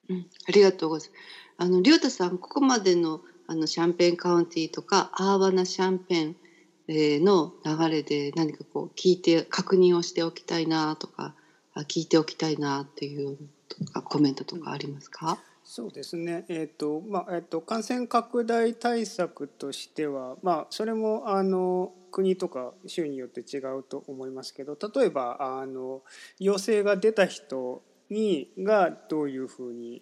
うん、ありがとうございます。亮太さん、ここまでのシャンペーンカウンティーとかアーバナシャンペーン、の流れで何かこう聞いて確認をしておきたいなとか、聞いておきたいなっていうとかコメントとかありますか？ そうですね、感染拡大対策としては、それも国とか州によって違うと思いますけど、例えば陽性が出た人がどういうふうに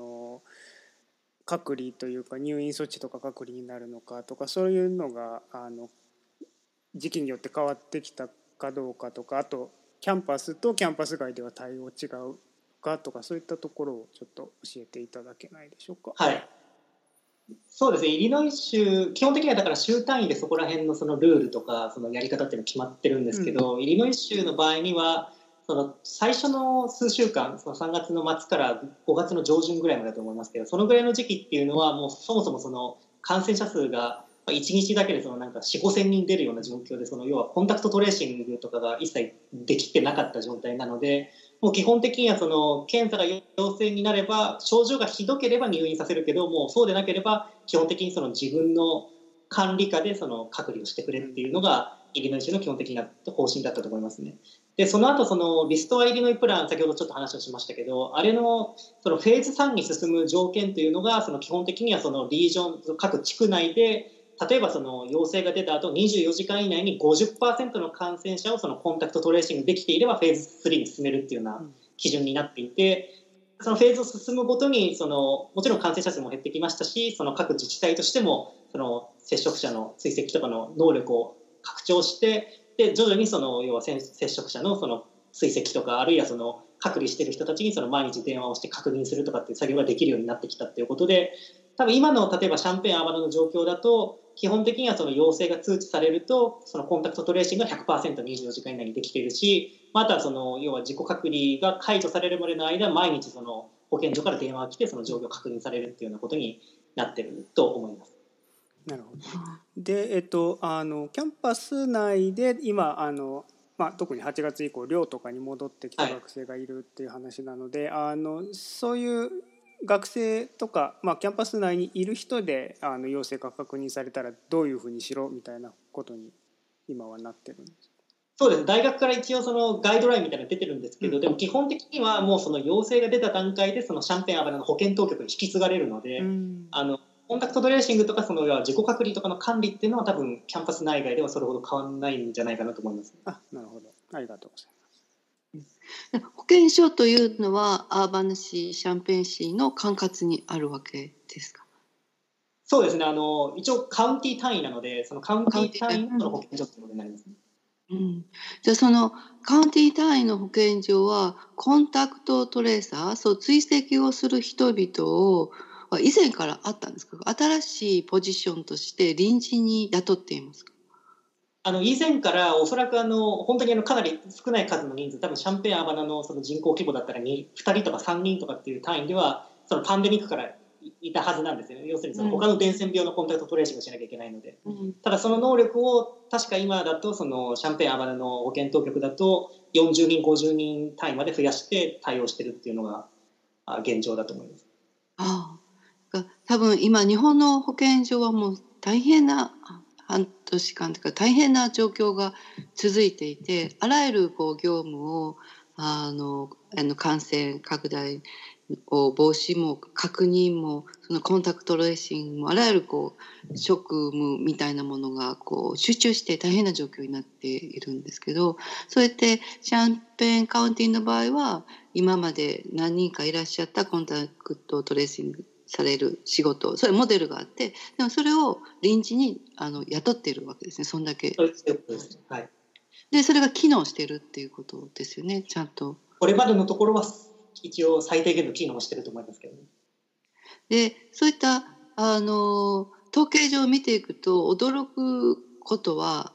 隔離というか入院措置とか隔離になるのかとか、そういうのが時期によって変わってきたかどうかとか、あとキャンパスとキャンパス外では対応違うかとか、そういったところをちょっと教えていただけないでしょうか。 はい、そうですね、イリノイ州、基本的にはだから州単位でそこら辺のそのルールとかそのやり方っていうのは決まってるんですけど、イリノイ州の場合にはその最初の数週間、その3月の末から5月の上旬ぐらいまでだと思いますけど、そのぐらいの時期っていうのはもうそもそもその感染者数が1日だけでそのなんか4、5千人出るような状況で、その要はコンタクトトレーシングとかが一切できてなかった状態なので、もう基本的にはその検査が陽性になれば症状がひどければ入院させるけど、もうそうでなければ基本的にその自分の管理下でその隔離をしてくれっていうのがイリノイ州の基本的な方針だったと思いますね。でその後そのリストアイリノイプラン、先ほどちょっと話をしましたけど、あれのそのフェーズ3に進む条件というのが、その基本的にはそのリージョン各地区内で、例えばその陽性が出た後24時間以内に 50% の感染者をそのコンタクトトレーシングできていればフェーズ3に進めるっていうような基準になっていて、そのフェーズを進むごとにそのもちろん感染者数も減ってきましたし、その各自治体としてもその接触者の追跡とかの能力を拡張して、で徐々にその要は接触者のその追跡とか、あるいはその隔離している人たちにその毎日電話をして確認するとかっていう作業ができるようになってきたということで、多分今の例えばシャンペーンアーバナの状況だと基本的にはその陽性が通知されるとそのコンタクトトレーシングが 100%24 時間以内にできているし、またその要は自己隔離が解除されるまでの間毎日その保健所から電話が来てその状況を確認されるっていうようなことになっていると思います。 なるほど。で、キャンパス内で今特に8月以降寮とかに戻ってきた学生がいるっていう話なので、そういう学生とか、キャンパス内にいる人で陽性が確認されたらどういうふうにしろみたいなことに今はなってるんですか？ そうです、大学から一応そのガイドラインみたいなの出てるんですけど、でも基本的にはもうその陽性が出た段階でそのシャンペーンアーバナの保健当局に引き継がれるので、コンタクトトレーシングとかその自己隔離とかの管理っていうのは多分キャンパス内外ではそれほど変わらないんじゃないかなと思います。 なるほど、ありがとうございます。保健所というのはアーバナ市、シャンペーン市の管轄にあるわけですか？ そうですね、一応カウンティ単位なので、そのカウンティ単位の保健所ということになりますね。 じゃあそのカウンティ単位の保健所はコンタクトトレーサー、そう追跡をする人々を以前からあったんですか？新しいポジションとして臨時に雇っていますか？ 以前からおそらく本当にかなり少ない数の人数、多分シャンペーンアーバナのその人口規模だったら 2人とか3人とかっていう単位ではそのパンデミックからいたはずなんですよね。要するにその他の伝染病のコンタクトトレーシングをしなきゃいけないので、ただその能力を確か今だとそのシャンペーンアーバナの保健当局だと40人50人単位まで増やして対応してるっていうのが現状だと思います。 多分今日本の保健所はもう大変な半年間というか大変な状況が続いていて、あらゆる業務を感染拡大を防止も確認もそのコンタクトトレーシングもあらゆる職務みたいなものが集中して大変な状況になっているんですけど、そうやってシャンペーンカウンティの場合は今まで何人かいらっしゃったコンタクトトレーシングされる仕事、それモデルがあって、でもそれを臨時に雇っているわけですね。そんだけ。 はい。 でそれが機能しているっていうことですよね。ちゃんと。 これまでのところは一応最低限の機能をしていると思いますけどね。 でそういった統計上を見ていくと驚くことは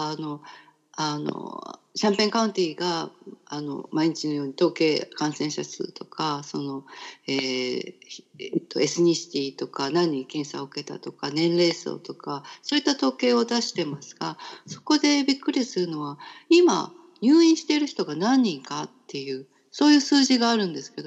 シャンペーンカウンティが毎日のように統計感染者数とかその、エスニシティとか何人検査を受けたとか年齢層とかそういった統計を出してますが、そこでびっくりするのは今入院している人が何人かっていうそういう数字があるんですけど、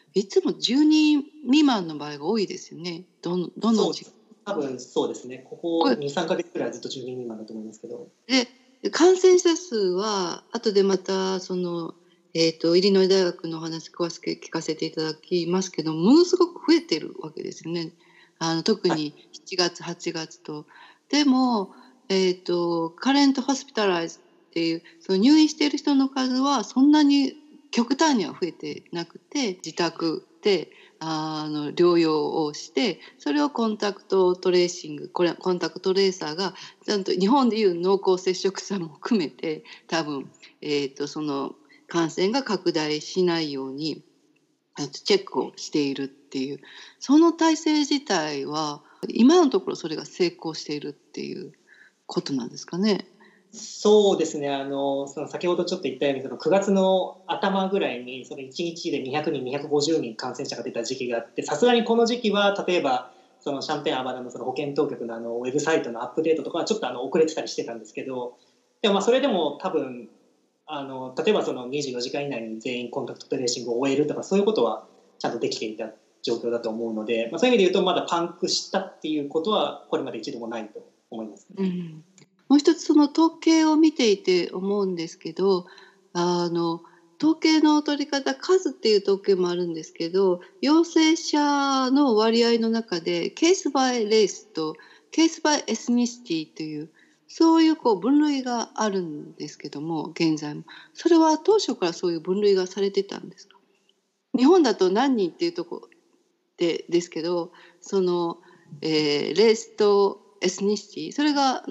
いつも10人未満の場合が多いですよね。どの時期。 多分そうですね。ここ2、3ヶ月くらいはずっと10人未満だと思いますけど。 で感染者数は後でまたその、イリノイ大学のお話詳しく聞かせていただきますけど、ものすごく増えてるわけですよね。特に7月8月と。でも、カレントホスピタライズっていうその入院している人の数はそんなに極端には増えてなくて、自宅で療養をして、それをコンタクトトレーシング、これコンタクトトレーサーがちゃんと日本でいう濃厚接触者も含めて多分、その感染が拡大しないようにチェックをしているっていう、その体制自体は今のところそれが成功しているっていうことなんですかね。 そうですね。その先ほどちょっと言ったように、その9月の頭ぐらいにその1日で200人、250人感染者が出た時期があって、さすがにこの時期は例えばそのシャンペーンアバダのその保健当局のウェブサイトのアップデートとかはちょっと遅れてたりしてたんですけど、でもそれでも多分例えばその24時間以内に全員コンタクトトレーシングを終えるとか、そういうことはちゃんとできていた状況だと思うので、そういう意味で言うとまだパンクしたっていうことはこれまで一度もないと思います。 もう一つその統計を見ていて思うんですけど、統計の取り方、数っていう統計もあるんですけど、陽性者の割合の中でケースバイレースとケースバイエスニシティというそういう分類があるんですけども、現在もそれは当初からそういう分類がされてたんですか？日本だと何人っていうとこですけど、その、レースとエスニシティ、それが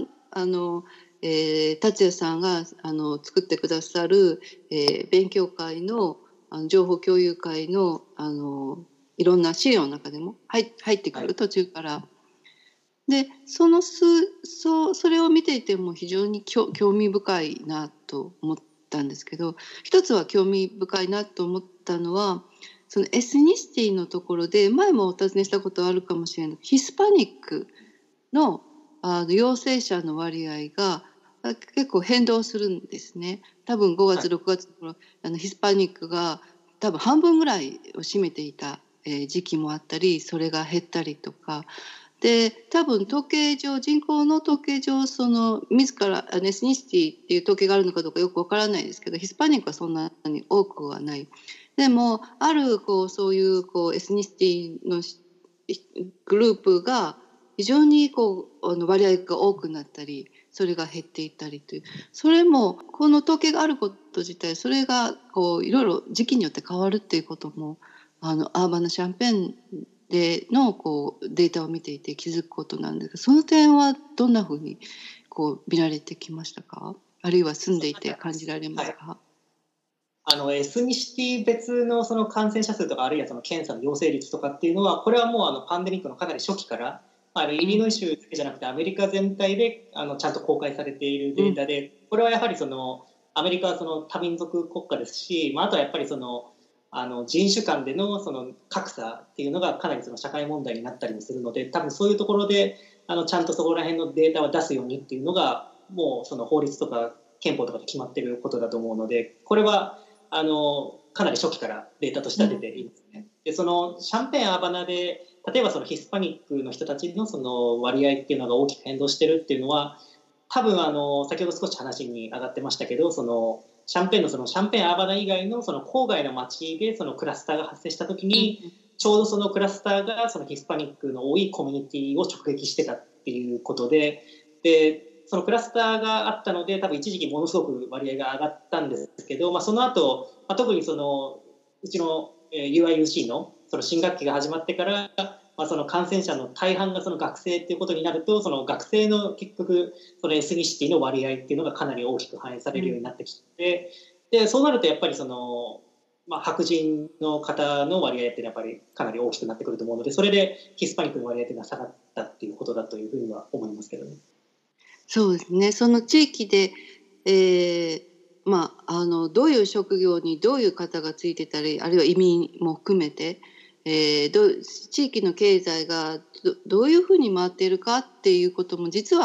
達也さんが作ってくださる、勉強会の情報共有会のいろんな資料の中でも入ってくる、途中から。でそれを見ていても非常に興味深いなと思ったんですけど、一つは興味深いなと思ったのはそのエスニシティのところで、前もお尋ねしたことあるかもしれない、ヒスパニックの陽性者の割合が結構変動するんですね。多分5月6月のヒスパニックが多分半分ぐらいを占めていた時期もあったり、それが減ったりとかで、多分統計上、人口の統計上、その自らエスニシティっていう統計があるのかどうかよくわからないですけど、ヒスパニックはそんなに多くはない。でもあるそういうエスニシティのグループが非常に割合が多くなったり、それが減っていったりという、それもこの統計があること自体、それがいろいろ時期によって変わるっていうこともアーバナ・シャンペーンでのデータを見ていて気づくことなんですが、その点はどんなふうに見られてきましたか？あるいは住んでいて感じられますか？ エスニシティ別のその感染者数とか、あるいはその検査の陽性率とかっていうのは、これはもうパンデミックのかなり初期からイリノイ州だけじゃなくてアメリカ全体でちゃんと公開されているデータで、これはやはりそのアメリカはその多民族国家ですし、あとはやっぱりその人種間でのその格差っていうのがかなりその社会問題になったりもするので、多分そういうところでちゃんとそこら辺のデータは出すようにっていうのがもうその法律とか憲法とかで決まっていることだと思うので、これはかなり初期からデータとしては出ていますね。でそのシャンペーンアーバナで例えばそのヒスパニックの人たちのその割合っていうのが大きく変動してるっていうのは、多分先ほど少し話に上がってましたけど、そのシャンペーンアーバナ以外のその郊外の町でそのクラスターが発生した時に、ちょうどそのクラスターがそのヒスパニックの多いコミュニティを直撃してたっていうことで、そのクラスターがあったので多分一時期ものすごく割合が上がったんですけど、その後、特にそのうちの UIUC のその新学期が始まってから、その感染者の大半がその学生っていうことになると、その学生の結局そのエスニシティの割合っていうのがかなり大きく反映されるようになってきて、でそうなるとやっぱりその、白人の方の割合ってやっぱりかなり大きくなってくると思うので、それでヒスパニックの割合っていうのは下がったっていうことだというふうには思いますけどね。そうですね。 その地域で、どういう職業にどういう方がついてたり、あるいは移民も含めて、地域の経済がどういうふうに回っているかっていうことも実は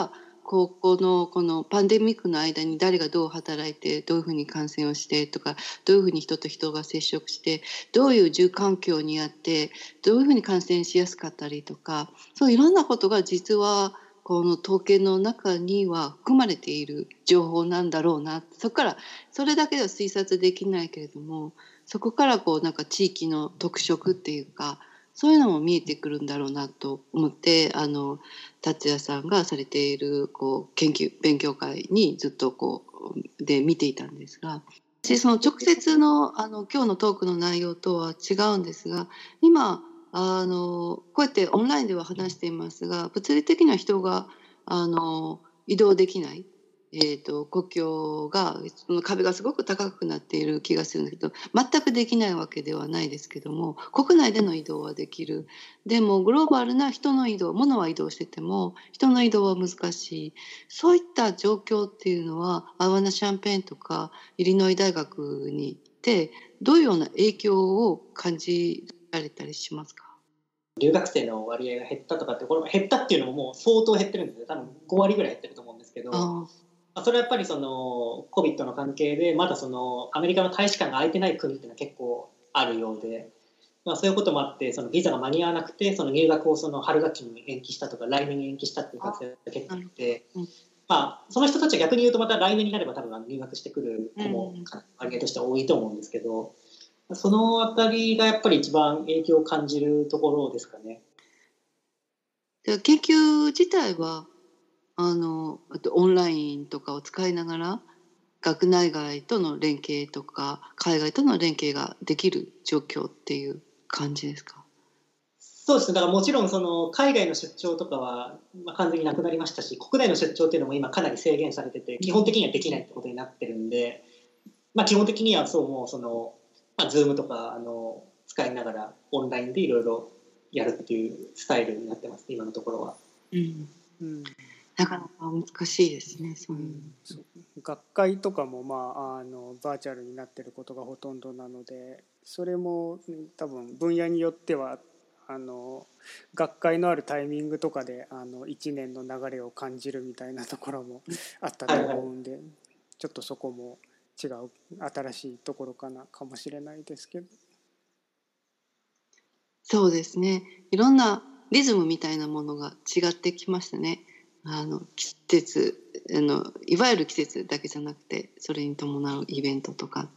高校のこのパンデミックの間に誰がどう働いてどういうふうに感染をしてとか、どういうふうに人と人が接触してどういう住環境にあってどういうふうに感染しやすかったりとか、そういろんなことが実はこの統計の中には含まれている情報なんだろうな。そこからそれだけでは推察できないけれども、そこからこうなんか地域の特色っていうか、そういうのも見えてくるんだろうなと思って、達也さんがされているこう勉強会にずっとこうで見ていたんですが、私その直接の今日のトークの内容とは違うんですが、今こうやってオンラインでは話していますが、物理的な人が移動できない、国境がその壁がすごく高くなっている気がするんだけど、全くできないわけではないですけども、国内での移動はできる。でもグローバルな人の移動、物は移動してても人の移動は難しい。そういった状況っていうのはアワナ・シャンペーンとかイリノイ大学に行ってどういうような影響を感じられたりしますか？ 留学生の割合が減ったとかって、これも減ったっていうのももう相当減ってるんですよ。多分5割ぐらい減ってると思うんですけど、それはやっぱりその COVID の関係でまだそのアメリカの大使館が空いてない国っていうのは結構あるようで、そういうこともあって、そのビザが間に合わなくてその入学をその春学期に延期したとか来年に延期したっていう学生が結構いて、その人たちは逆に言うとまた来年になれば多分入学してくる子も割合としては多いと思うんですけど、そのあたりがやっぱり一番影響を感じるところですかね。 研究自体はあとオンラインとかを使いながら学内外との連携とか海外との連携ができる状況っていう感じですか？ そうですね。だからもちろんその海外の出張とかは完全になくなりましたし、国内の出張っていうのも今かなり制限されてて基本的にはできないってことになってるんで、基本的にはそうもうそのZoom とか使いながらオンラインでいろいろやるっていうスタイルになってます、今のところは。 なかなか難しいですね。 学会とかもバーチャルになってることがほとんどなので、それも多分分野によっては学会のあるタイミングとかで1年の流れを感じるみたいなところもあったと思うんで、ちょっとそこも違う新しいところかもしれないですけど。 そうですね。いろんなリズムみたいなものが違ってきましたね。季節いわゆる季節だけじゃなくてそれに伴うイベントとか、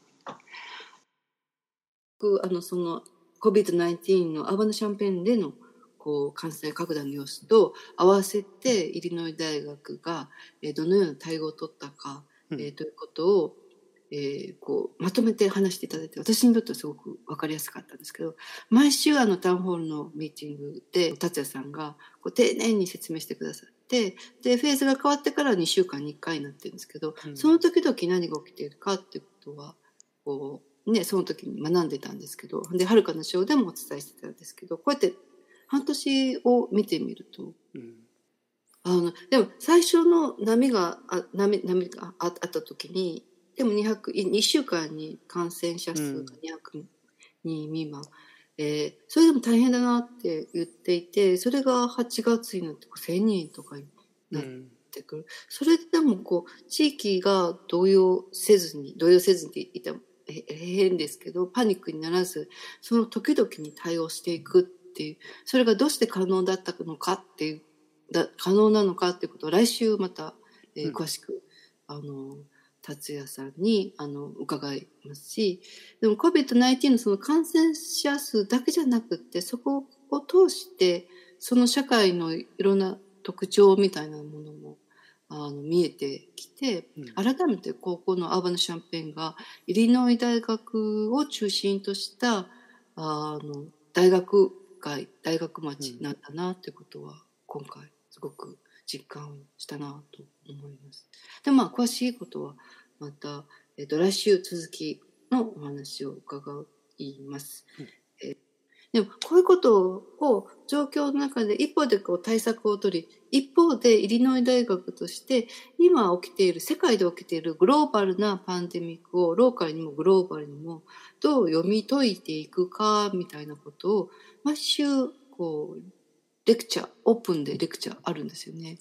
その COVID-19 のアワナ・シャンペーンでのこう感染拡大の様子と合わせてイリノイ大学がどのような対応を取ったか、ということをこうまとめて話していただいて、私にとってはすごく分かりやすかったんですけど、毎週タウンホールのミーティングで達也さんがこう丁寧に説明してくださって、でフェーズが変わってから2週間に1回になってるんですけど、その時々何が起きているかっていうことはこう、ね、その時に学んでたんですけど、ではるかの章でもお伝えしてたんですけど、こうやって半年を見てみると、でも最初の波があった時にでも2週間に感染者数が200人未満、それでも大変だなって言っていて、それが8月になって1000人とかになってくる、それでもこう地域が動揺せずにって言ったら変ですけどパニックにならず、その時々に対応していくっていう、それがどうして可能だったのかっていう可能なのかっていうことを来週また、詳しく達也さんに伺いますし、でも COVID-19 のその感染者数だけじゃなくってそこを通してその社会のいろんな特徴みたいなものも見えてきて、改めて高校のアーバナ・シャンペーンがイリノイ大学を中心とした大学町なんだなっていうことは今回すごく実感したなと思います。で詳しいことはまた、来週続きのお話を伺います。でもこういうことを状況の中で一方でこう対策を取り、一方でイリノイ大学として今起きている世界で起きているグローバルなパンデミックをローカルにもグローバルにもどう読み解いていくかみたいなことを毎週こうオープンでレクチャーあるんですよね。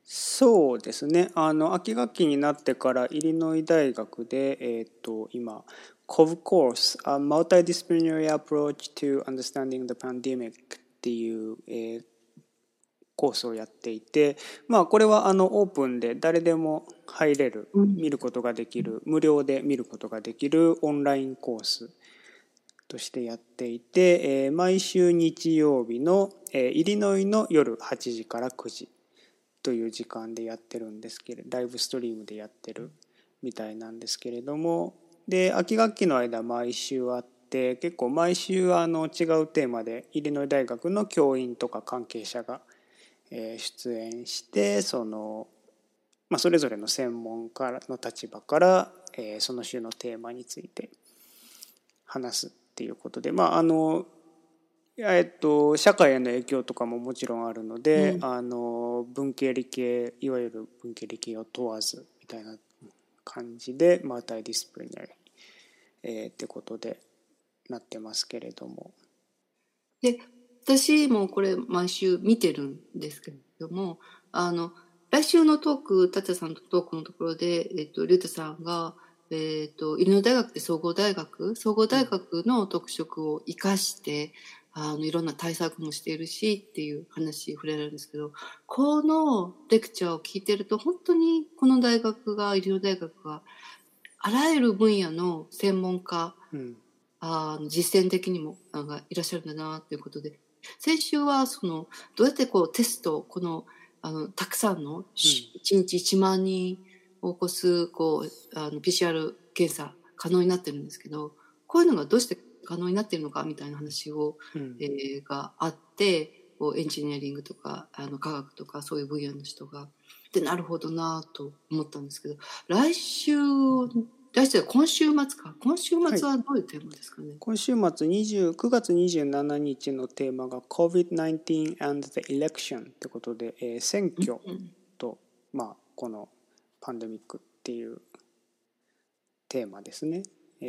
そうですね。秋学期になってからイリノイ大学で、今、COV Course, A Multidisciplinary Approach to Understanding the Pandemic っていう、コースをやっていて、まあこれはオープンで誰でも入れる、見ることができる、無料で見ることができるオンラインコースとしてやっていて、毎週日曜日の、イリノイの夜8時から9時という時間でやってるんですけれど、ライブストリームでやってるみたいなんですけれども、で秋学期の間毎週あって、結構毎週違うテーマでイリノイ大学の教員とか関係者が出演して、それぞれの専門家の立場から、その週のテーマについて話すっていうことで、社会への影響とかももちろんあるので、文系理系、いわゆる文系理系を問わずみたいな感じでマルタイディスプリナリー、ってことでなってますけれども。 で、私もこれ毎週見てるんですけれども、来週のトーク、達也さんのトークのところで、リュウタさんが、イリノイ大学って総合大学の特色を生かして、いろんな対策もしているしっていう話触れられるんですけど、このレクチャーを聞いてると本当にこの大学が、イリノイ大学があらゆる分野の専門家、実践的にもいらっしゃるんだなということで、先週はどうやってテスト、たくさんの1日1万人を起こすPCR 検査可能になってるんですけど、こういうのがどうして可能になっているのかみたいな話を、があって、エンジニアリングとか科学とかそういう分野の人がで、なるほどなと思ったんですけど、今週末か。今週末はどういうテーマですかね。 今週末9月27日のテーマが COVID-19 and the election ってことで、選挙と、このパンデミックっていうテーマですね。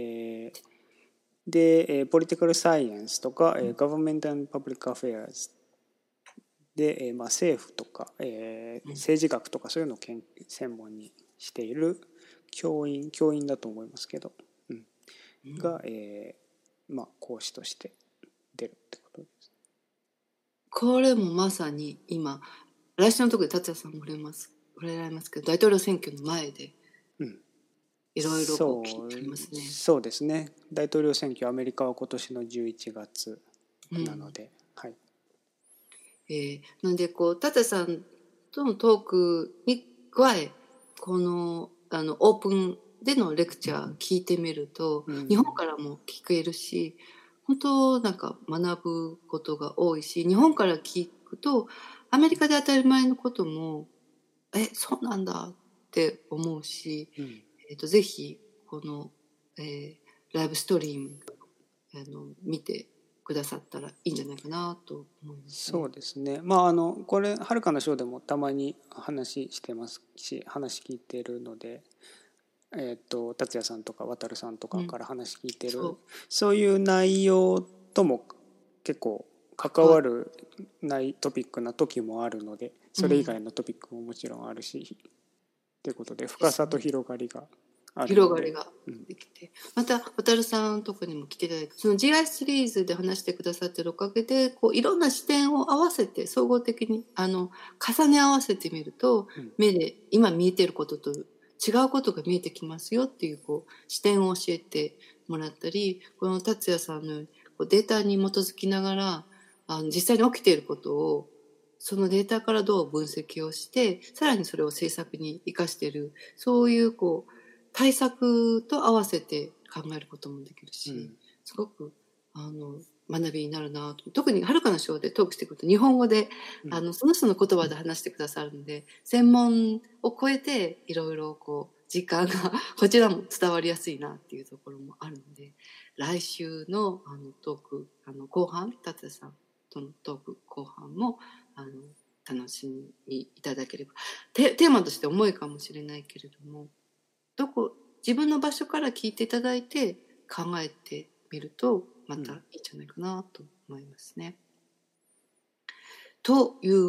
で、ポリティカルサイエンスとか、Government and Public Affairs で、政府とか、政治学とかそういうのを専門にしている教員だと思いますけど、が、講師として出るってことです。 これもまさに今、来週のところで達也さんも触れられますけど、大統領選挙の前で、いろいろ聞いてますね。 そうですね。大統領選挙、アメリカは今年の11月なので、はい。 なので達也さんとのトークに加え、このオープンでのレクチャー聞いてみると、日本からも聞けるし、本当学ぶことが多いし、日本から聞くとアメリカで当たり前のこともそうなんだって思うし、ぜひこの、ライブストリーム見てくださったらいいんじゃないかなと思います、 そうですね。これはるかのショーでもたまに話してますし、話聞いてるので、達也さんとか渡さんとかから話聞いてる、そういう内容とも結構関わるトピックな時もあるので、それ以外のトピックももちろんあるし、ということで深さと広がりができて、また渡さんとかにも来ていただいて、その GI シリーズで話してくださってるおかげでいろんな視点を合わせて総合的に重ね合わせてみると、目で今見えてることと違うことが見えてきますよっていう視点を教えてもらったり、この達也さんのデータに基づきながら実際に起きていることをそのデータからどう分析をして、さらにそれを政策に生かしている、そういう対策と合わせて考えることもできるし、すごく学びになるなと。特にはるかのショーでトークしてくると日本語で、その人の言葉で話してくださるので、専門を超えていろいろ時間がこちらも伝わりやすいなっていうところもあるので、来週のトーク後半、達也さんとのトーク後半も楽しみいただければ、テーマとして重いかもしれないけれども、自分の場所から聞いていただいて考えてみるとまたいいんじゃないかなと思いますね。という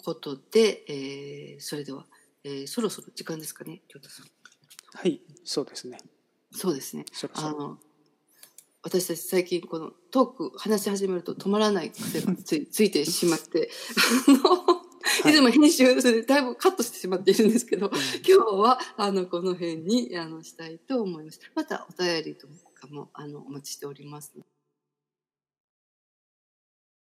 ことで、それでは、そろそろ時間ですかね、亮太さん。 はい、そうですね。 そうですね。 そろそろ私たち最近このトーク話し始めると止まらない癖がついてしまっていつも編集でだいぶカットしてしまっているんですけど、今日はこの辺にしたいと思います。またお便りとかもお待ちしております。